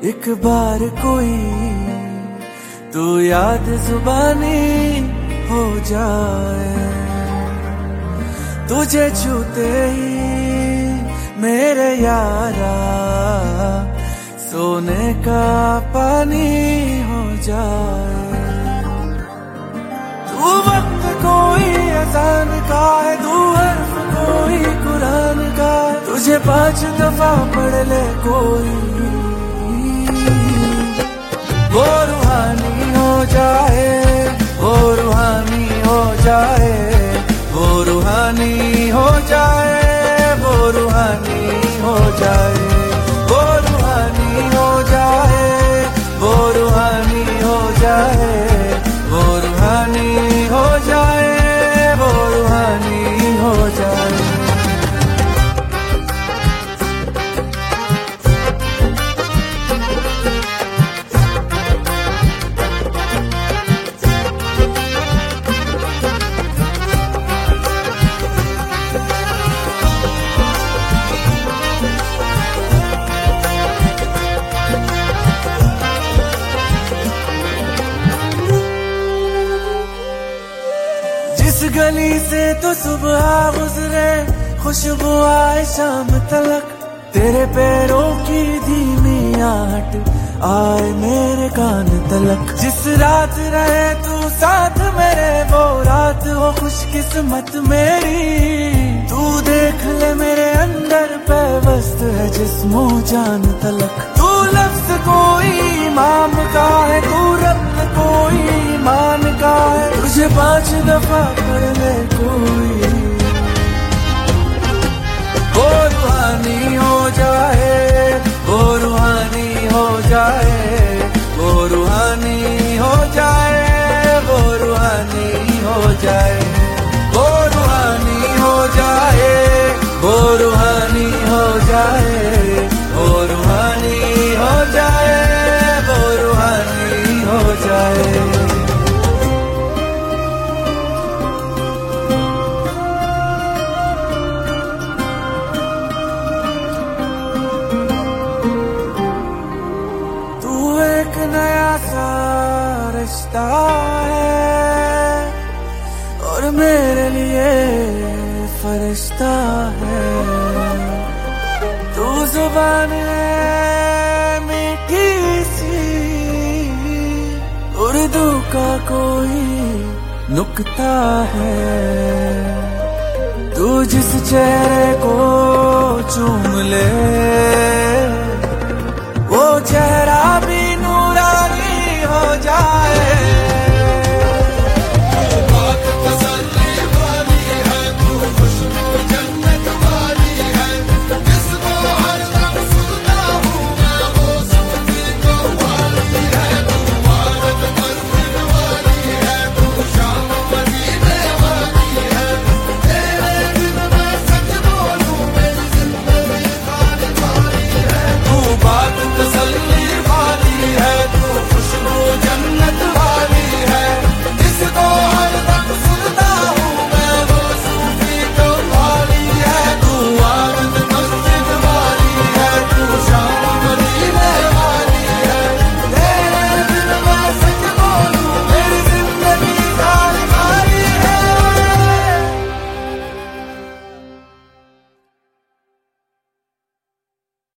एक बार कोई तू याद जुबानी हो जाए, तुझे छूते ही मेरे यारा सोने का पानी हो जाए। तू वक्त कोई अज़ान का है, तू हर्फ कोई कुरान का है, तुझे 5 दफा पढ़ ले कोई, वो रूहानी हो जाए, वो रूहानी हो जाए, वो रूहानी हो जाए, वो रूहानी हो जाए, वो रूहानी हो जाए, वो रूहानी हो जाए, वो रूहानी हो जाए, वो रूहानी हो जाए। जिस गली से तो सुबह गुजरे खुशबू आए शाम तलक, तेरे पैरों की धीमी आहट आए मेरे कान तलक। जिस रात रहे तू साथ मेरे, वो रात हो खुशकिस्मत मेरी। तू देख ले मेरे अंदर पेवस्त है जिस्मो जान तलक। तू लफ्ज कोई इमाम का है, तू रब्त कोई ईमान का है, तुझे 5 दफा पढ़ ले कोई, वो रूहानी हो जाए, वो रूहानी हो जाए, वो रूहानी हो जाए, वो रूहानी हो जाए, वो रूहानी हो जाए, वो रूहानी हो जाए, वो रूहानी हो जाए, वो रूहानी हो जाए। एक नया सा रिश्ता है और मेरे लिए फरिश्ता है। तू जुबान है मीठी सी, उर्दू का कोई नुक्ता है। तू जिस चेहरे को चूम ले, वो चेहरा